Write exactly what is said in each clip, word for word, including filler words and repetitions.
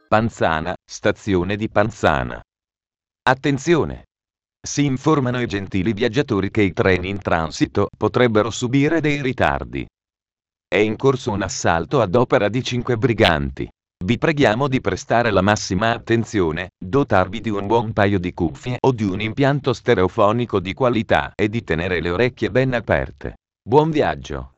Panzana, stazione di Panzana. Attenzione! Si informano i gentili viaggiatori che i treni in transito potrebbero subire dei ritardi. È in corso un assalto ad opera di cinque briganti. Vi preghiamo di prestare la massima attenzione, dotarvi di un buon paio di cuffie o di un impianto stereofonico di qualità e di tenere le orecchie ben aperte. Buon viaggio!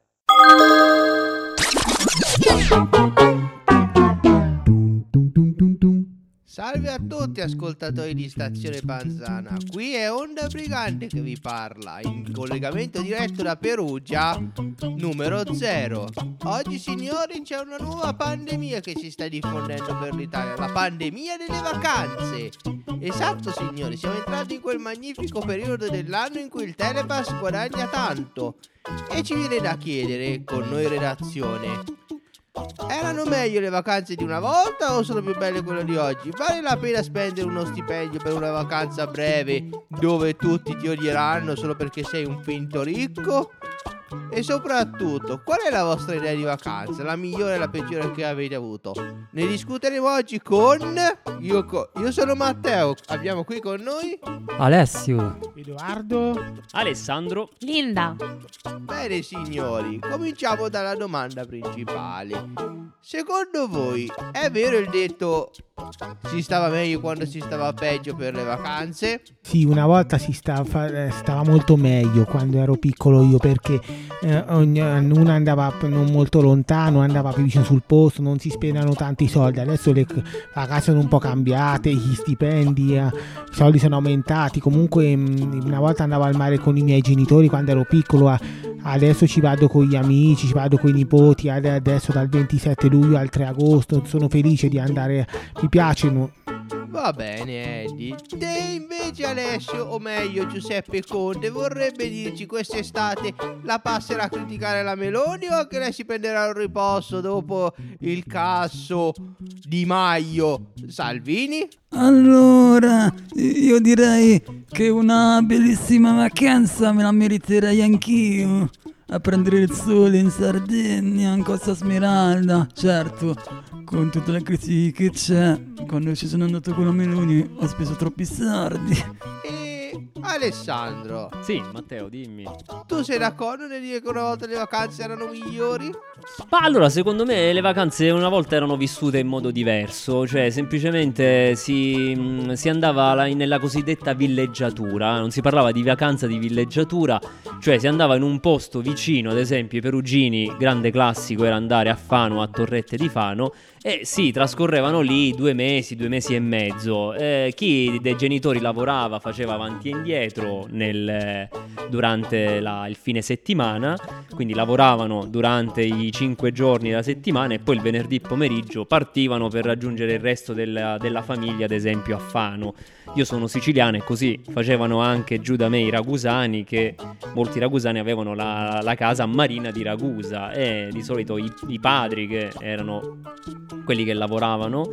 Salve a tutti ascoltatori di Stazione Panzana, qui è Onda Brigante che vi parla, in collegamento diretto da Perugia, numero zero. Oggi signori c'è una nuova pandemia che si sta diffondendo per l'Italia, la pandemia delle vacanze. Esatto signori, siamo entrati in quel magnifico periodo dell'anno in cui il Telepass guadagna tanto. E ci viene da chiedere, con noi redazione, erano meglio le vacanze di una volta o sono più belle quelle di oggi? Vale la pena spendere uno stipendio per una vacanza breve dove tutti ti odieranno solo perché sei un finto ricco? E soprattutto, qual è la vostra idea di vacanza? La migliore e la peggiore che avete avuto? Ne discuteremo oggi con... Io, co... Io sono Matteo, abbiamo qui con noi... Alessio, Edoardo, Alessandro, Linda. Bene signori, cominciamo dalla domanda principale. Secondo voi è vero il detto si stava meglio quando si stava peggio per le vacanze? sì, una volta si stava, stava molto meglio quando ero piccolo io, perché eh, ogni, uno andava non molto lontano, andava più vicino sul posto, non si spendevano tanti soldi. Adesso le vacanze sono un po' cambiate, gli stipendi, eh, i soldi sono aumentati. Comunque mh, una volta andavo al mare con i miei genitori quando ero piccolo, a, adesso ci vado con gli amici, ci vado con i nipoti. Adesso dal ventisette luglio al tre agosto sono felice di andare, mi piacciono. Va bene Eddie. Te invece Alessio, o meglio Giuseppe Conte, vorrebbe dirci quest'estate la passerà a criticare la Meloni o che lei si prenderà un riposo dopo il caso Di Maio Salvini? allora io direi che una bellissima vacanza me la meriterei anch'io. A prendere il sole in Sardegna, in Costa Smeralda, certo, con tutta la crisi che c'è. Quando ci sono andato con la Meloni ho speso troppi soldi. E Alessandro, sì, Matteo, dimmi. tu sei d'accordo nel dire che una volta le vacanze erano migliori? Ma allora, secondo me le vacanze una volta erano vissute in modo diverso, cioè semplicemente si, mh, si andava la- nella cosiddetta villeggiatura, non si parlava di vacanza, di villeggiatura, cioè si andava in un posto vicino, ad esempio i perugini, grande classico era andare a Fano, a Torrette di Fano, e si trascorrevano lì due mesi, due mesi e mezzo. Eh, chi dei genitori lavorava faceva avanti e indietro nel, durante la- il fine settimana, quindi lavoravano durante i cinque giorni della settimana e poi il venerdì pomeriggio partivano per raggiungere il resto della, della famiglia, ad esempio a Fano. Io sono siciliano e così facevano anche giù da me i ragusani, che molti ragusani avevano la, la casa a Marina di Ragusa, e di solito i, i padri, che erano quelli che lavoravano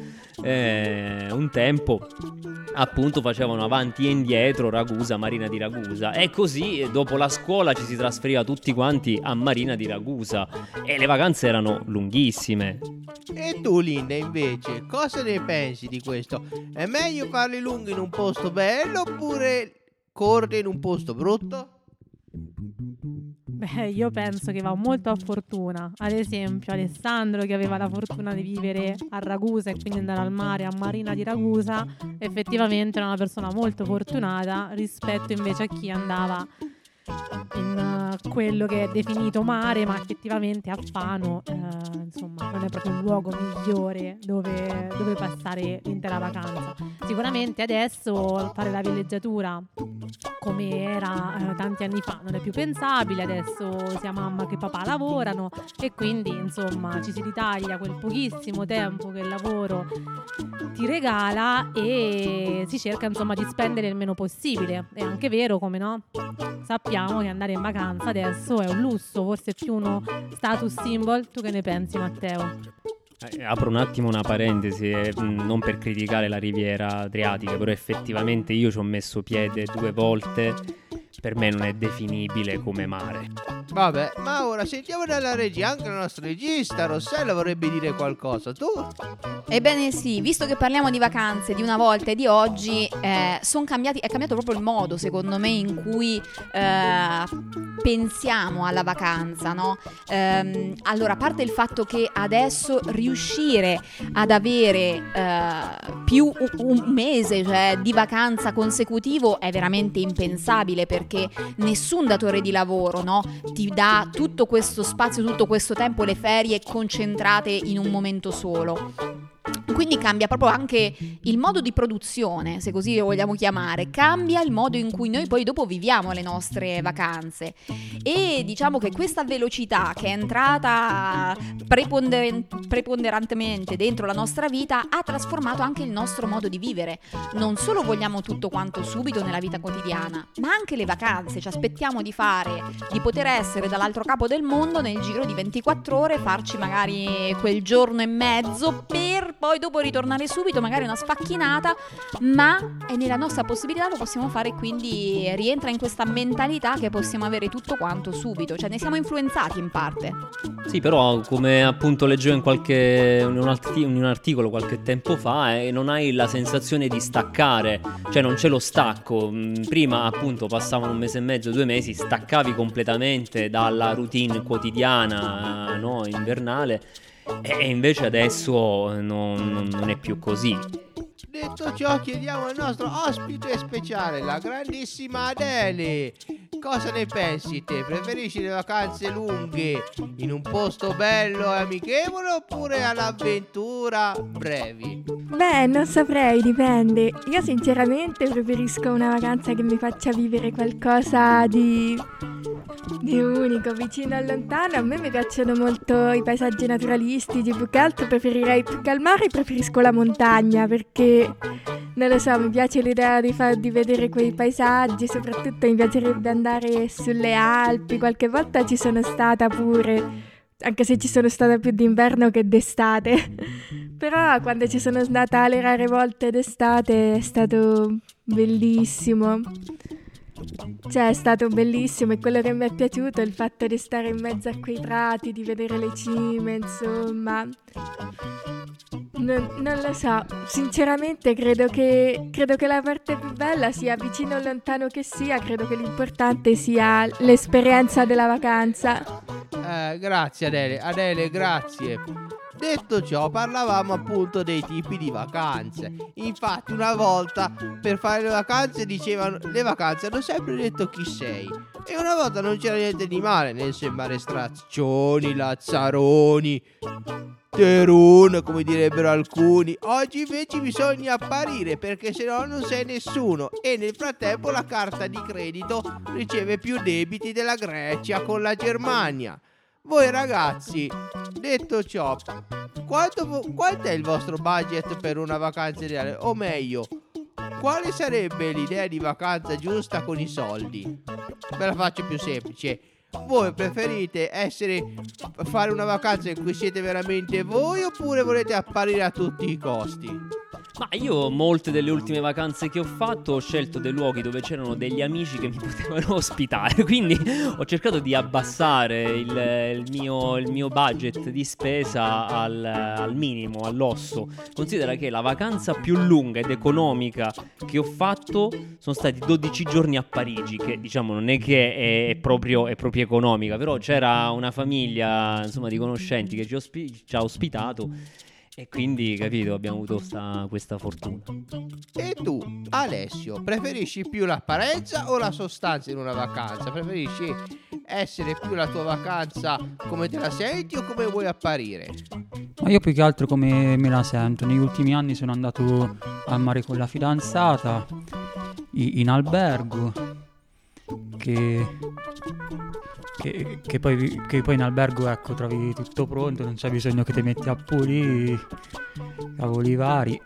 eh, un tempo, appunto facevano avanti e indietro Ragusa, Marina di Ragusa, e così eh, dopo la scuola ci si trasferiva tutti quanti a Marina di Ragusa e le vacanze erano lunghissime. E tu Linda invece, cosa ne pensi di questo? È meglio farli lunghi in un posto bello oppure corti in un posto brutto? Beh, io penso che va molto a fortuna. Ad esempio, Alessandro, che aveva la fortuna di vivere a Ragusa e quindi andare al mare a Marina di Ragusa, effettivamente era una persona molto fortunata rispetto invece a chi andava in uh, quello che è definito mare, ma effettivamente a Fano uh, insomma non è proprio un luogo migliore dove, dove passare l'intera vacanza. Sicuramente adesso fare la villeggiatura come era uh, tanti anni fa non è più pensabile. Adesso sia mamma che papà lavorano e quindi insomma ci si ritaglia quel pochissimo tempo che il lavoro ti regala e si cerca insomma di spendere il meno possibile. È anche vero, come no, sappiamo che andare in vacanza adesso è un lusso, forse più uno status symbol. Tu che ne pensi, Matteo? Eh, apro un attimo una parentesi, eh, mh, non per criticare la riviera adriatica, però effettivamente io ci ho messo piede due volte, per me non è definibile come mare. Vabbè, ma ora sentiamo dalla regia, anche la nostra regista Rossella vorrebbe dire qualcosa. Tu? Ebbene sì, visto che parliamo di vacanze di una volta e di oggi, eh, son cambiati, è cambiato proprio il modo, secondo me, in cui eh, pensiamo alla vacanza, no? Ehm, allora, a parte il fatto che adesso riuscire ad avere eh, più un mese, cioè, di vacanza consecutivo è veramente impensabile, perché nessun datore di lavoro, no, ti dà tutto questo spazio, tutto questo tempo, le ferie concentrate in un momento solo. Quindi cambia proprio anche il modo di produzione, se così lo vogliamo chiamare, cambia il modo in cui noi poi dopo viviamo le nostre vacanze. E diciamo che questa velocità che è entrata preponderen- preponderantemente dentro la nostra vita ha trasformato anche il nostro modo di vivere. Non solo vogliamo tutto quanto subito nella vita quotidiana, ma anche le vacanze. Ci aspettiamo di fare, di poter essere dall'altro capo del mondo nel giro di ventiquattro ore, farci magari quel giorno e mezzo per poi dopo ritornare subito, magari una sfacchinata, ma è nella nostra possibilità, lo possiamo fare, quindi rientra in questa mentalità che possiamo avere tutto quanto subito, cioè ne siamo influenzati in parte. Sì, però come appunto leggevo in qualche in un, arti- in un articolo qualche tempo fa, eh, non hai la sensazione di staccare, cioè non c'è lo stacco. Prima appunto passavano un mese e mezzo, due mesi, staccavi completamente dalla routine quotidiana, no, invernale. E invece adesso non, non è più così. Detto ciò, chiediamo al nostro ospite speciale, la grandissima Adele. Cosa ne pensi te? Preferisci le vacanze lunghe in un posto bello e amichevole oppure all'avventura brevi? Beh, non saprei, dipende. Io sinceramente preferisco una vacanza che mi faccia vivere qualcosa di, di unico, vicino e lontano. A me mi piacciono molto i paesaggi naturalistici, più che altro preferirei, più che al mare, preferisco la montagna, perché non lo so, mi piace l'idea di, far, di vedere quei paesaggi, soprattutto mi piacerebbe andare sulle Alpi, qualche volta ci sono stata pure, anche se ci sono stata più d'inverno che d'estate, però quando ci sono andata le rare volte d'estate è stato bellissimo. Cioè è stato bellissimo, e quello che mi è piaciuto è il fatto di stare in mezzo a quei prati, di vedere le cime, insomma. Non, non lo so, sinceramente credo che, credo che la parte più bella sia, vicino o lontano che sia, credo che l'importante sia l'esperienza della vacanza. Eh, grazie Adele, Adele, grazie. Detto ciò, parlavamo appunto dei tipi di vacanze. Infatti una volta per fare le vacanze dicevano: le vacanze hanno sempre detto chi sei. E una volta non c'era niente di male nel sembrare straccioni, lazzaroni, terun, come direbbero alcuni. Oggi invece bisogna apparire, perché se no non sei nessuno. E nel frattempo la carta di credito riceve più debiti della Grecia con la Germania. Voi ragazzi, detto ciò, quanto, quanto è il vostro budget per una vacanza ideale? O meglio, quale sarebbe l'idea di vacanza giusta con i soldi? Ve la faccio più semplice. Voi preferite essere fare una vacanza in cui siete veramente voi, oppure volete apparire a tutti i costi? Ma io molte delle ultime vacanze che ho fatto ho scelto dei luoghi dove c'erano degli amici che mi potevano ospitare, quindi ho cercato di abbassare il, il, mio, il mio budget di spesa al, al minimo, all'osso. Considera che la vacanza più lunga ed economica che ho fatto sono stati dodici giorni a Parigi, che diciamo non è che è, è, proprio, è proprio economica, però c'era una famiglia, insomma, di conoscenti che ci, ospi- ci ha ospitato. E quindi, capito, abbiamo avuto sta, questa fortuna. E tu, Alessio, preferisci più l'apparenza o la sostanza in una vacanza? Preferisci essere più la tua vacanza come te la senti o come vuoi apparire? Ma io più che altro come me la sento. Negli ultimi anni sono andato al mare con la fidanzata, in albergo, che... Che, che, poi, che poi in albergo, ecco, trovi tutto pronto, non c'è bisogno che ti metti a pulire, cavoli vari.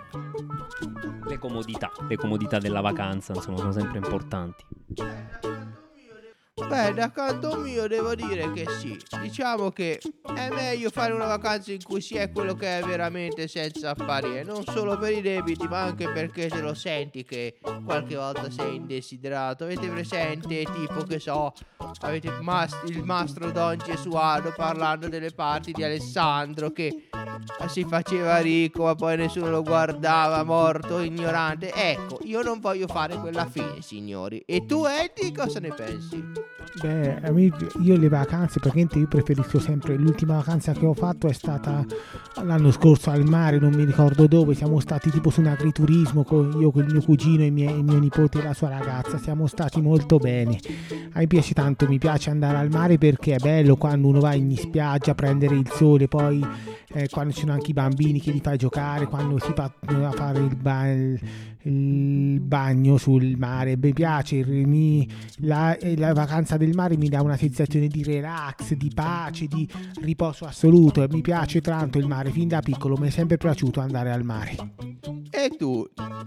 Le comodità, le comodità della vacanza, insomma, sono sempre importanti. Beh, da canto mio devo dire che sì. Diciamo che è meglio fare una vacanza in cui si è quello che è veramente senza apparire. Non solo per i debiti, ma anche perché te lo senti che qualche volta sei indesiderato. Avete presente, tipo, che so, avete mas- il mastro Don Gesualdo parlando delle parti di Alessandro che si faceva ricco ma poi nessuno lo guardava, morto, ignorante. Ecco, io non voglio fare quella fine, signori. E tu, Eddie, cosa ne pensi? Beh, a me, io le vacanze, praticamente io preferisco sempre, l'ultima vacanza che ho fatto è stata l'anno scorso al mare, non mi ricordo dove, siamo stati tipo su un agriturismo, con, io con il mio cugino, il mio, il mio nipote e la sua ragazza, siamo stati molto bene. A me piace tanto, mi piace andare al mare perché è bello quando uno va in spiaggia a prendere il sole, poi eh, quando ci sono anche i bambini che li fai giocare, quando si va a fare il, ba- il, il bagno sul mare, mi piace, mi, la, la vacanza del mare mi dà una sensazione di relax, di pace, di riposo assoluto, e mi piace tanto il mare, fin da piccolo mi è sempre piaciuto andare al mare. E tu,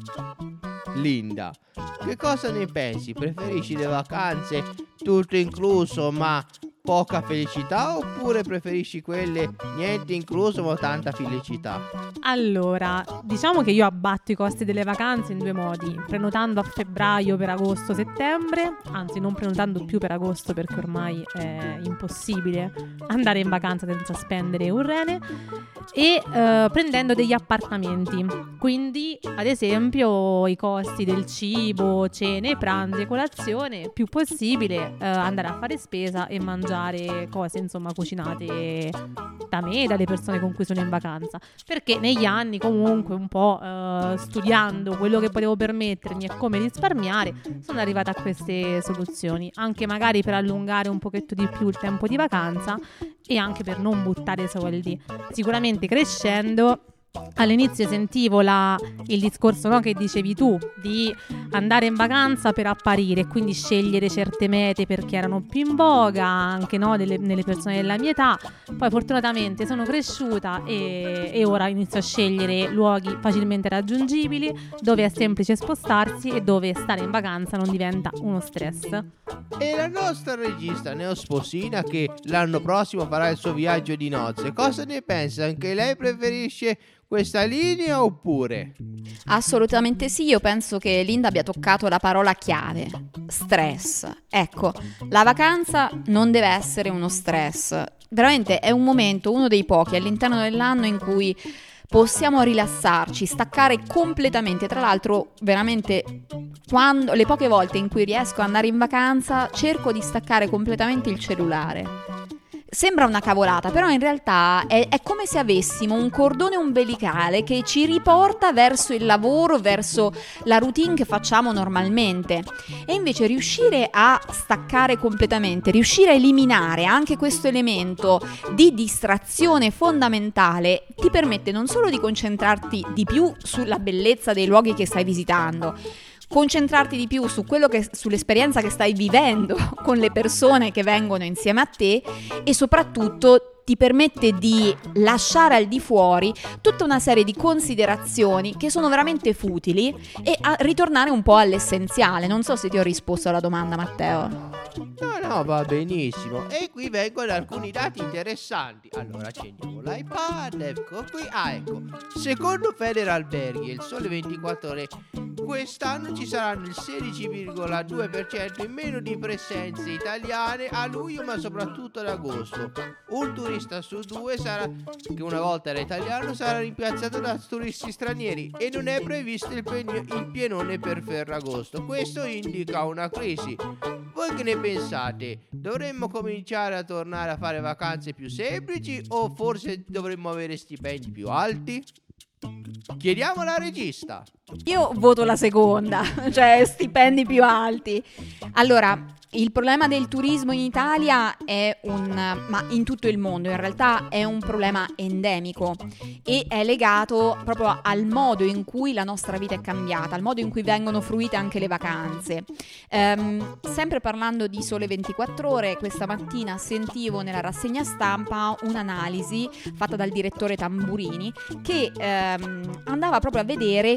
Linda, che cosa ne pensi? Preferisci le vacanze tutto incluso ma poca felicità, oppure preferisci quelle niente incluso ma tanta felicità? Allora, diciamo che io abbatto i costi delle vacanze in due modi: prenotando a febbraio per agosto, settembre, anzi non prenotando più per agosto perché ormai è impossibile andare in vacanza senza spendere un rene, e eh, prendendo degli appartamenti. Quindi, ad esempio, i costi del cibo, cene, pranzi e colazione, più possibile eh, andare a fare spesa e mangiare cose, insomma, cucinate da me e dalle persone con cui sono in vacanza, perché negli anni comunque un po' eh, studiando quello che potevo permettermi e come risparmiare, sono arrivata a queste soluzioni, anche magari per allungare un pochetto di più il tempo di vacanza e anche per non buttare soldi. Sicuramente crescendo, all'inizio sentivo la, il discorso, no, che dicevi tu, di andare in vacanza per apparire, quindi scegliere certe mete perché erano più in voga anche, no, delle, nelle persone della mia età. Poi fortunatamente sono cresciuta e, e ora inizio a scegliere luoghi facilmente raggiungibili, dove è semplice spostarsi e dove stare in vacanza non diventa uno stress. E la nostra regista Neosposina, che l'anno prossimo farà il suo viaggio di nozze, cosa ne pensa? Anche lei preferisce questa linea oppure? Assolutamente sì, io penso che Linda abbia toccato la parola chiave: stress. Ecco, la vacanza non deve essere uno stress. Veramente è un momento, uno dei pochi all'interno dell'anno in cui possiamo rilassarci, staccare completamente. Tra l'altro, veramente, quando, le poche volte in cui riesco ad andare in vacanza, cerco di staccare completamente il cellulare. Sembra una cavolata, però in realtà è, è come se avessimo un cordone ombelicale che ci riporta verso il lavoro, verso la routine che facciamo normalmente. E invece riuscire a staccare completamente, riuscire a eliminare anche questo elemento di distrazione fondamentale, ti permette non solo di concentrarti di più sulla bellezza dei luoghi che stai visitando, concentrarti di più su quello che, sull'esperienza che stai vivendo con le persone che vengono insieme a te, e soprattutto ti permette di lasciare al di fuori tutta una serie di considerazioni che sono veramente futili e a ritornare un po' all'essenziale. Non so se ti ho risposto alla domanda, Matteo. No, no, va benissimo. E qui vengono alcuni dati interessanti. Allora accendiamo l'iPad, ecco qui. Ah, ecco. Secondo Federalberghi e il Sole ventiquattro Ore, quest'anno ci saranno il sedici virgola due per cento in meno di presenze italiane a luglio, ma soprattutto ad agosto. Un turista su due sarà, che una volta era italiano, sarà rimpiazzato da turisti stranieri, e non è previsto il, pe- il pienone per Ferragosto. Questo indica una crisi. Voi che ne pensate? Dovremmo cominciare a tornare a fare vacanze più semplici, o forse dovremmo avere stipendi più alti? Chiediamo alla regista. Io voto la seconda, cioè stipendi più alti. Allora, il problema del turismo in Italia è un, ma in tutto il mondo in realtà è un problema endemico, e è legato proprio al modo in cui la nostra vita è cambiata, al modo in cui vengono fruite anche le vacanze. Ehm, sempre parlando di Sole ventiquattro Ore, questa mattina sentivo nella rassegna stampa un'analisi fatta dal direttore Tamburini che ehm, andava proprio a vedere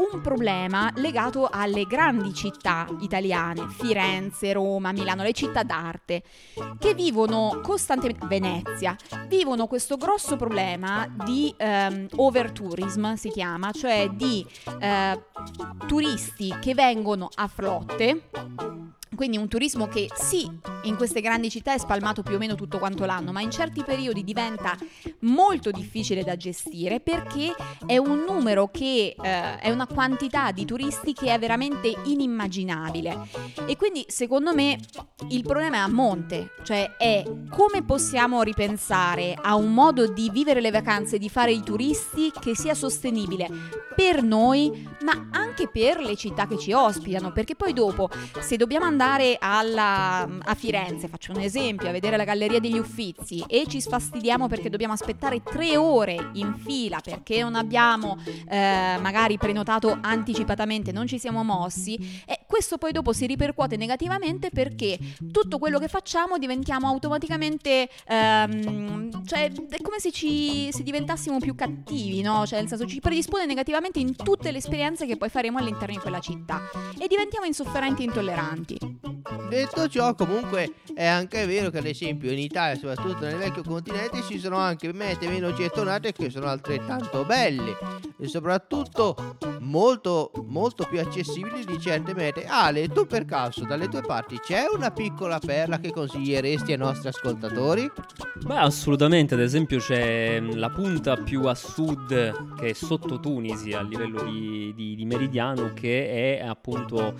un problema legato alle grandi città italiane, Firenze, Roma, Milano, le città d'arte, che vivono costantemente, Venezia, vivono questo grosso problema di ehm, overtourism, si chiama, cioè di eh, turisti che vengono a flotte. Quindi un turismo che sì, in queste grandi città è spalmato più o meno tutto quanto l'anno, ma in certi periodi diventa molto difficile da gestire, perché è un numero che eh, è una quantità di turisti che è veramente inimmaginabile. E quindi secondo me il problema è a monte, cioè è come possiamo ripensare a un modo di vivere le vacanze, di fare i turisti che sia sostenibile per noi, ma anche per le città che ci ospitano, perché poi dopo, se dobbiamo andare alla, a Firenze, faccio un esempio, a vedere la Galleria degli Uffizi e ci sfastidiamo perché dobbiamo aspettare tre ore in fila perché non abbiamo eh, magari prenotato anticipatamente, non ci siamo mossi, e questo poi dopo si ripercuote negativamente, perché tutto quello che facciamo diventiamo automaticamente ehm, cioè è come se ci se diventassimo più cattivi, no? Cioè nel senso ci predispone negativamente in tutte le esperienze che poi faremo all'interno di quella città e diventiamo insofferenti e intolleranti. Detto ciò, comunque è anche vero che ad esempio in Italia, soprattutto nel vecchio continente, ci sono anche mete meno gettonate che sono altrettanto belle e soprattutto molto molto più accessibili di certe mete. Ale, tu per caso dalle tue parti c'è una piccola perla che consiglieresti ai nostri ascoltatori? Beh, assolutamente. Ad esempio c'è la punta più a sud, che è sotto Tunisi a livello di, di, di meridiano, che è appunto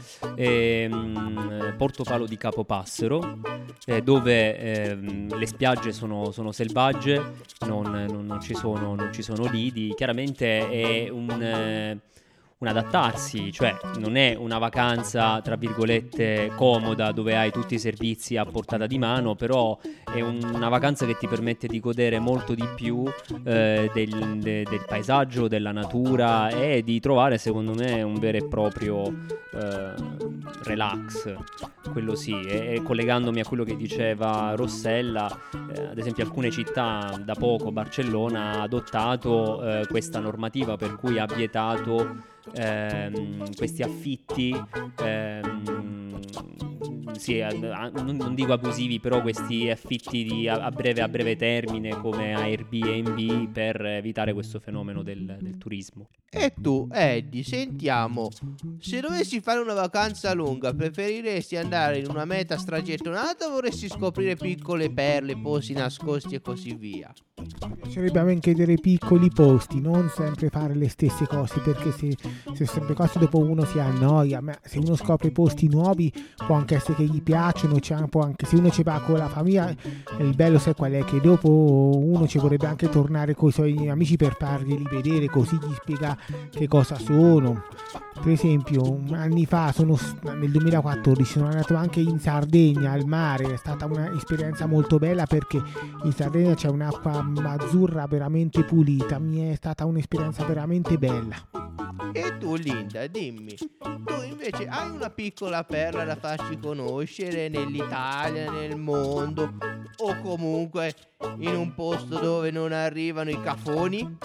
ehm, Portofalo di Capopassero, eh, dove ehm, le spiagge sono, sono selvagge, non, non, non, ci sono, non ci sono lidi. Chiaramente è un... Eh, un adattarsi, cioè non è una vacanza tra virgolette comoda dove hai tutti i servizi a portata di mano, però è un, una vacanza che ti permette di godere molto di più eh, del, de, del paesaggio, della natura, e di trovare secondo me un vero e proprio eh, relax, quello sì. E, e collegandomi a quello che diceva Rossella, eh, ad esempio alcune città, da poco Barcellona ha adottato eh, questa normativa per cui ha vietato Ehm, questi affitti ehm, sì, a, a, non, non dico abusivi, però questi affitti di, a, a, breve, a breve termine come Airbnb, per evitare questo fenomeno del, del turismo. E tu, Eddie, sentiamo, se dovessi fare una vacanza lunga, preferiresti andare in una meta stragettonata o vorresti scoprire piccole perle, posti nascosti e così via? Mi piacerebbe anche vedere piccoli posti, non sempre fare le stesse cose, perché se, se sempre cose dopo uno si annoia. Ma se uno scopre posti nuovi può anche essere che gli piacciono, può anche, se uno ci va con la famiglia, il bello sai qual è, che dopo uno ci vorrebbe anche tornare con i suoi amici per farglieli vedere, così gli spiega che cosa sono. Per esempio anni fa, sono, nel duemilaquattordici, sono andato anche in Sardegna al mare. È stata un'esperienza molto bella perché in Sardegna c'è un'acqua azzurra veramente pulita. Mi è stata un'esperienza veramente bella. E tu, Linda, dimmi, tu invece hai una piccola perla da farci conoscere nell'Italia, nel mondo, o comunque in un posto dove non arrivano i cafoni?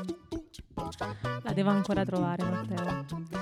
La devo ancora trovare, Matteo.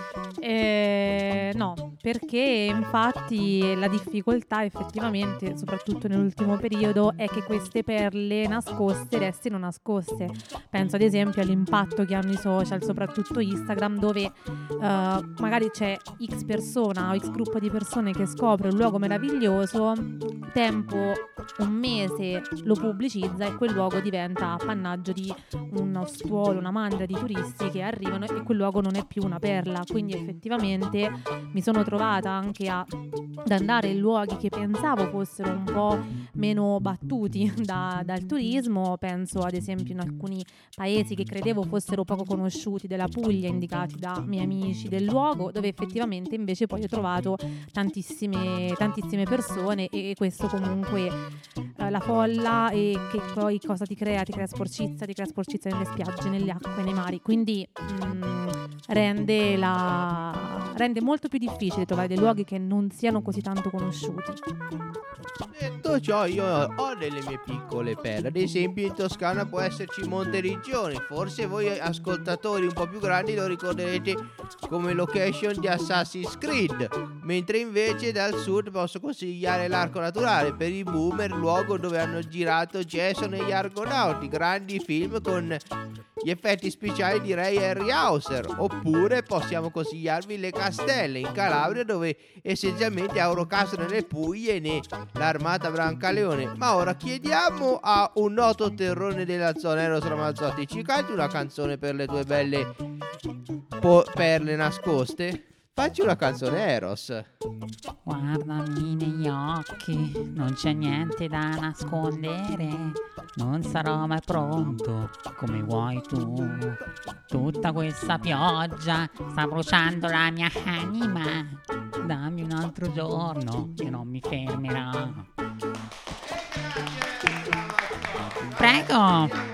Eh, no, perché infatti la difficoltà effettivamente, soprattutto nell'ultimo periodo, è che queste perle nascoste restino nascoste. Penso ad esempio all'impatto che hanno i social, soprattutto Instagram, dove uh, magari c'è X persona o X gruppo di persone che scopre un luogo meraviglioso, tempo un mese lo pubblicizza e quel luogo diventa appannaggio di uno stuolo, una mandria di turisti che arrivano, e quel luogo non è più una perla. Quindi effettivamente mi sono trovata anche a, ad andare in luoghi che pensavo fossero un po' meno battuti da, dal turismo. Penso ad esempio in alcuni paesi che credevo fossero poco conosciuti della Puglia, indicati da miei amici del luogo, dove effettivamente invece poi ho trovato tantissime, tantissime persone, e, e questo comunque eh, la folla, e che poi cosa ti crea? Ti crea sporcizia, ti crea sporcizia nelle spiagge, nelle acque, nei mari, quindi mh, rende la, rende molto più difficile trovare dei luoghi che non siano così tanto conosciuti. Detto ciò, io ho delle mie piccole perle. Ad esempio, in Toscana può esserci Monteriggioni. Forse voi ascoltatori un po' più grandi lo ricorderete come location di Assassin's Creed, mentre invece dal sud posso consigliare l'Arco Naturale, per i boomer, luogo dove hanno girato Jason e gli Argonauti, grandi film con gli effetti speciali di Ray Harryhauser. Oppure possiamo consigliarvi le Castelle in Calabria, dove essenzialmente Aurocastro nelle Puglie e l'Armata Brancaleone. Ma ora chiediamo a un noto terrone della zona, Eros Ramazzotti, ci canti una canzone per le tue belle po- perle nascoste? Facci una canzone, Eros. Guardami negli occhi, non c'è niente da nascondere, non sarò mai pronto come vuoi tu. Tutta questa pioggia sta bruciando la mia anima, dammi un altro giorno che non mi fermerà. Prego.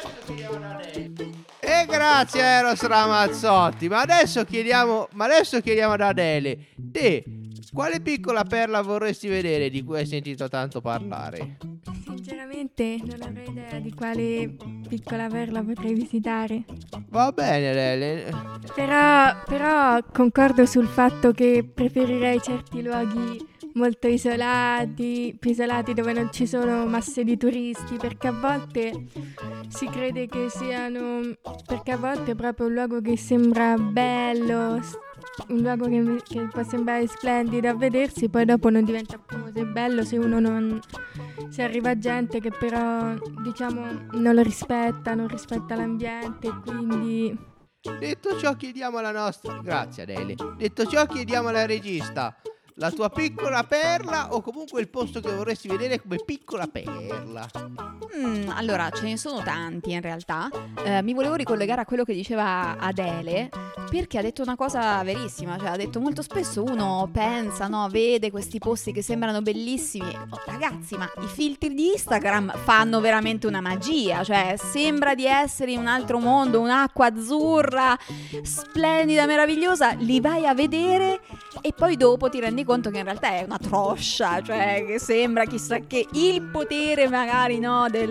E grazie Eros Ramazzotti. Ma adesso chiediamo Ma adesso chiediamo ad Adele, te quale piccola perla vorresti vedere di cui hai sentito tanto parlare? Sinceramente non avrei idea di quale piccola perla potrei visitare. Va bene Adele. Però, però concordo sul fatto che preferirei certi luoghi molto isolati, più isolati, dove non ci sono masse di turisti, perché a volte si crede che siano, perché a volte è proprio un luogo che sembra bello, un luogo che, che può sembrare splendido a vedersi, poi dopo non diventa più così bello se uno non, se arriva gente che però diciamo non lo rispetta, non rispetta l'ambiente, quindi... Detto ciò chiediamo alla nostra... Grazie Adele. Detto ciò chiediamo alla regista, la tua piccola perla o comunque il posto che vorresti vedere come piccola perla. Mm, allora, ce ne sono tanti in realtà. Eh, mi volevo ricollegare a quello che diceva Adele, perché ha detto una cosa verissima. Cioè, ha detto molto spesso uno pensa, no, vede questi posti che sembrano bellissimi. Oh, ragazzi, ma i filtri di Instagram fanno veramente una magia. Cioè, sembra di essere in un altro mondo, un'acqua azzurra, splendida, meravigliosa. Li vai a vedere e poi dopo ti rendi conto che in realtà è una troscia, cioè che sembra chissà che il potere magari no del...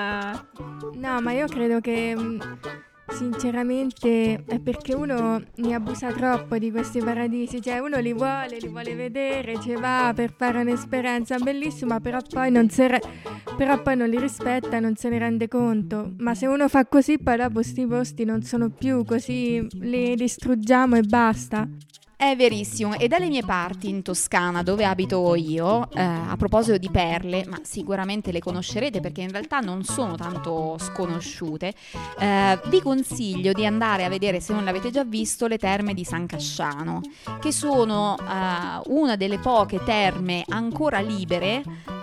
No, ma io credo che mh, sinceramente è perché uno ne abusa troppo di questi paradisi, cioè uno li vuole, li vuole vedere, ci va per fare un'esperienza bellissima, però poi non se re- però poi non li rispetta, non se ne rende conto. Ma se uno fa così poi dopo sti posti non sono più così, li distruggiamo e basta. È verissimo, e dalle mie parti in Toscana dove abito io, eh, a proposito di perle, ma sicuramente le conoscerete perché in realtà non sono tanto sconosciute, eh, vi consiglio di andare a vedere, se non l'avete già visto, le terme di San Casciano, che sono eh, una delle poche terme ancora libere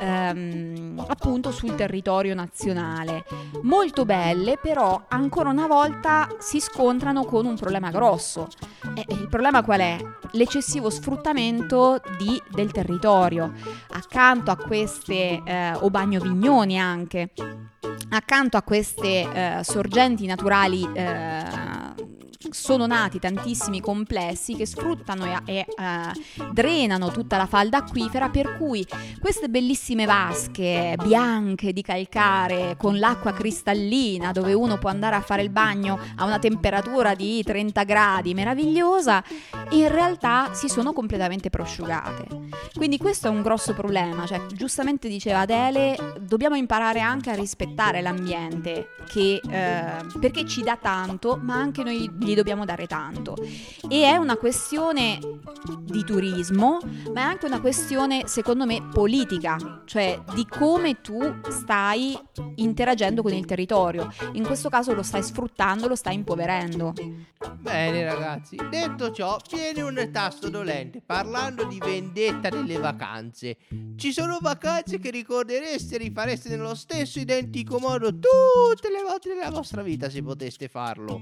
ehm, appunto sul territorio nazionale. Molto belle, però ancora una volta si scontrano con un problema grosso. E il problema qual è? L'eccessivo sfruttamento di, del territorio. Accanto a queste, eh, o bagnovignoni anche, accanto a queste eh, sorgenti naturali eh, sono nati tantissimi complessi che sfruttano e, e uh, drenano tutta la falda acquifera, per cui queste bellissime vasche bianche di calcare con l'acqua cristallina, dove uno può andare a fare il bagno a una temperatura di trenta gradi meravigliosa, in realtà si sono completamente prosciugate. Quindi questo è un grosso problema, cioè giustamente diceva Adele, dobbiamo imparare anche a rispettare l'ambiente che, eh, perché ci dà tanto, ma anche noi gli dobbiamo dare tanto. E è una questione di turismo, ma è anche una questione, secondo me, politica, cioè di come tu stai interagendo con il territorio. In questo caso lo stai sfruttando, lo stai impoverendo. Bene ragazzi, detto ciò, viene un tasto dolente parlando di vendetta delle vacanze. Ci sono vacanze che ricordereste e rifareste nello stesso identico modo tutte le volte della vostra vita se poteste farlo,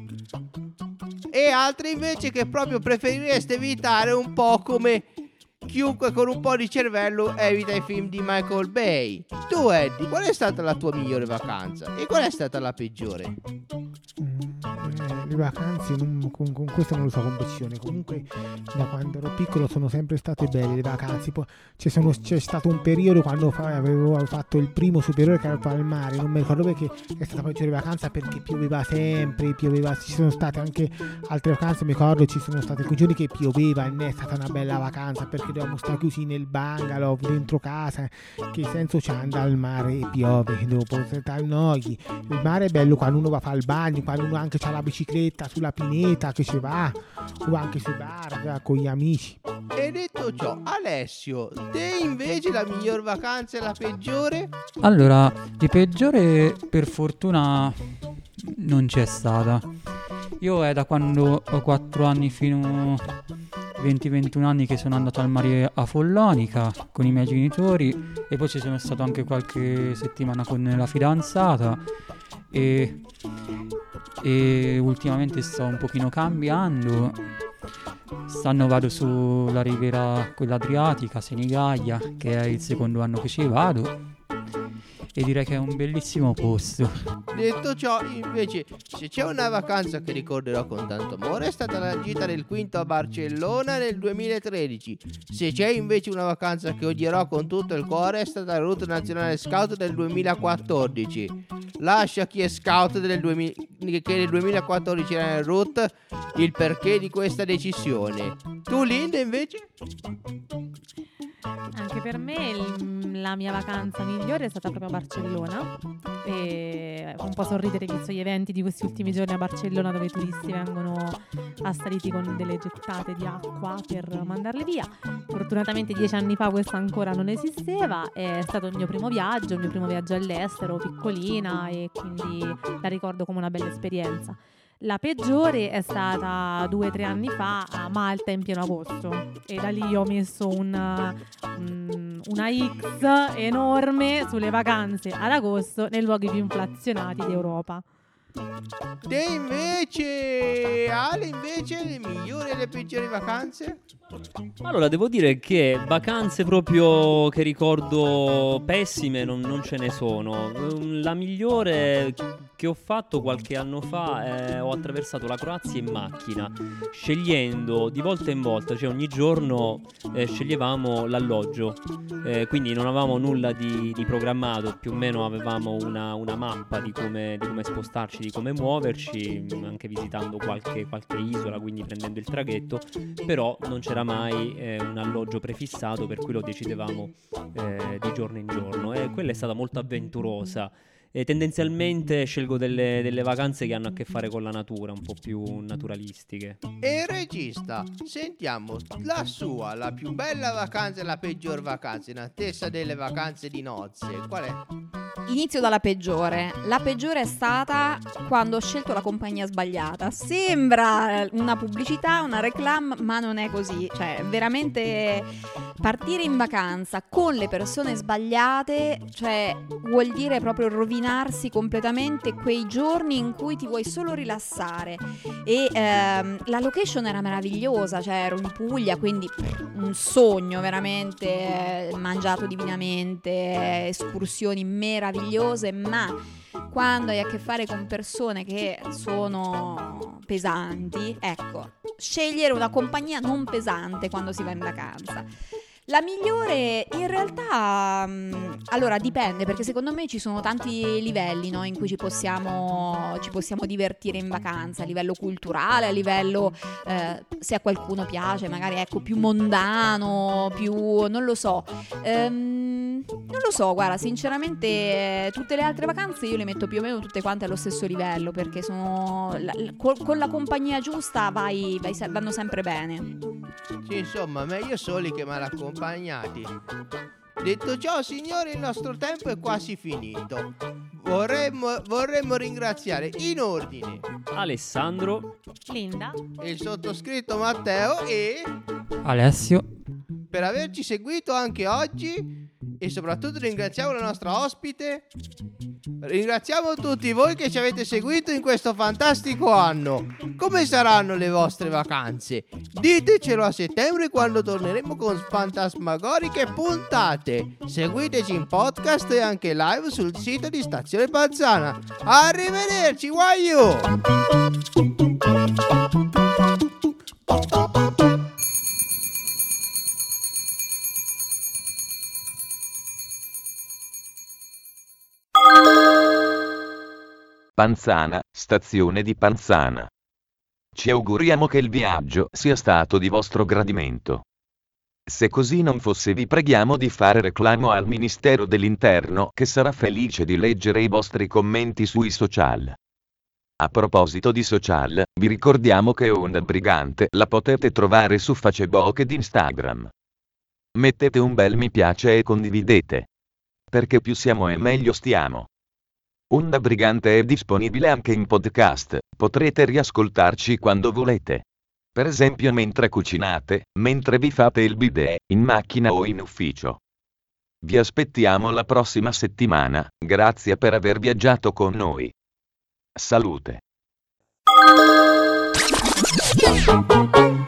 e altre invece che proprio preferireste evitare, un po' come chiunque con un po' di cervello evita i film di Michael Bay. Tu Eddie, qual è stata la tua migliore vacanza e qual è stata la peggiore? Mm, eh, le vacanze non, con, con questo non lo so con precisione. Comunque da quando ero piccolo sono sempre state belle le vacanze. Poi c'è, sono, c'è stato un periodo quando fa, avevo fatto il primo superiore che ero al mare, non mi ricordo perché è stata poi di vacanza perché pioveva sempre, pioveva, ci sono state anche altre vacanze, mi ricordo ci sono state alcuni giorni che pioveva e non è stata una bella vacanza perché dovevamo stare chiusi nel bungalow dentro casa. Che senso c'è andare al mare e piove dopo t'annoi? Il mare è bello quando uno va a fare il bagno, quando uno anche c'ha la bicicletta sulla pineta che ci va, o anche sui bar con gli amici. E detto ciò, Alessio, te invece la miglior vacanza e la peggiore? Allora, di peggiore per fortuna non c'è stata. Io è da quando ho quattro anni fino venti ventuno anni che sono andato al mare a Follonica con i miei genitori e poi ci sono stato anche qualche settimana con la fidanzata e, e ultimamente sto un pochino cambiando. Quest'anno vado sulla riviera quella adriatica, Senigallia, che è il secondo anno che ci vado e direi che è un bellissimo posto. Detto ciò, invece, se c'è una vacanza che ricorderò con tanto amore è stata la gita del quinto a Barcellona nel duemilatredici. Se c'è invece una vacanza che odierò con tutto il cuore è stata la route nazionale scout del duemilaquattordici. Lascia chi è scout del duemila, che nel duemilaquattordici era nel route il perché di questa decisione. Tu Linda invece? Anche per me il- la mia vacanza migliore è stata proprio a Barcellona e fa un po' sorridere visto gli eventi di questi ultimi giorni a Barcellona dove i turisti vengono assaliti con delle gettate di acqua per mandarli via. Fortunatamente dieci anni fa questo ancora non esisteva, è stato il mio primo viaggio, il mio primo viaggio all'estero, piccolina, e quindi la ricordo come una bella esperienza. La peggiore è stata due o tre anni fa a Malta in pieno agosto e da lì ho messo una, un- una X enorme sulle vacanze ad agosto nei luoghi più inflazionati d'Europa. Te invece, Ale invece, le migliori e le peggiori vacanze? Allora, devo dire che vacanze proprio che ricordo pessime non, non ce ne sono. Ehm, La migliore che ho fatto qualche anno fa è ho attraversato la Croazia in macchina, scegliendo di volta in volta, cioè ogni giorno eh, sceglievamo l'alloggio, eh, quindi non avevamo nulla di, di programmato, più o meno avevamo una, una mappa di come, di come spostarci, di come muoverci, anche visitando qualche, qualche isola, quindi prendendo il traghetto, però non c'era mai eh, un alloggio prefissato, per cui lo decidevamo eh, di giorno in giorno, e quella è stata molto avventurosa. E tendenzialmente scelgo delle, delle vacanze che hanno a che fare con la natura, un po' più naturalistiche. E regista, sentiamo la sua, la più bella vacanza e la peggior vacanza in attesa delle vacanze di nozze. Qual è? Inizio dalla peggiore. La peggiore è stata quando ho scelto la compagnia sbagliata. Sembra una pubblicità, una reclame, ma non è così. Cioè, veramente partire in vacanza con le persone sbagliate, cioè, vuol dire proprio rovinarsi completamente quei giorni in cui ti vuoi solo rilassare. E ehm, la location era meravigliosa, cioè ero in Puglia, quindi pff, un sogno veramente, eh, mangiato divinamente, eh, escursioni meravigliose, ma quando hai a che fare con persone che sono pesanti, ecco, scegliere una compagnia non pesante quando si va in vacanza. La migliore in realtà, mh, allora dipende, perché secondo me ci sono tanti livelli, no, in cui ci possiamo, ci possiamo divertire in vacanza, a livello culturale, a livello eh, se a qualcuno piace, magari ecco più mondano, più non lo so. Ehm, non lo so, guarda, sinceramente eh, tutte le altre vacanze io le metto più o meno tutte quante allo stesso livello, perché sono la- la- col- con la compagnia giusta vai, vai se- vanno sempre bene. Sì, insomma, meglio soli che mal accompagnati. Detto ciò, signori, il nostro tempo è quasi finito. Vorremmo, vorremmo ringraziare in ordine Alessandro, Linda, il sottoscritto Matteo e Alessio, per averci seguito anche oggi, e soprattutto ringraziamo la nostra ospite. Ringraziamo tutti voi che ci avete seguito in questo fantastico anno. Come saranno le vostre vacanze? Ditecelo a settembre quando torneremo con fantasmagoriche puntate. Seguiteci in podcast e anche live sul sito di Stazione Panzana. Arrivederci, guaio! Panzana, stazione di Panzana. Ci auguriamo che il viaggio sia stato di vostro gradimento. Se così non fosse, vi preghiamo di fare reclamo al Ministero dell'Interno, che sarà felice di leggere i vostri commenti sui social. A proposito di social, vi ricordiamo che Onda Brigante la potete trovare su Facebook ed Instagram. Mettete un bel mi piace e condividete. Perché più siamo e meglio stiamo. Onda Brigante è disponibile anche in podcast, potrete riascoltarci quando volete. Per esempio mentre cucinate, mentre vi fate il bidet, in macchina o in ufficio. Vi aspettiamo la prossima settimana, grazie per aver viaggiato con noi. Salute.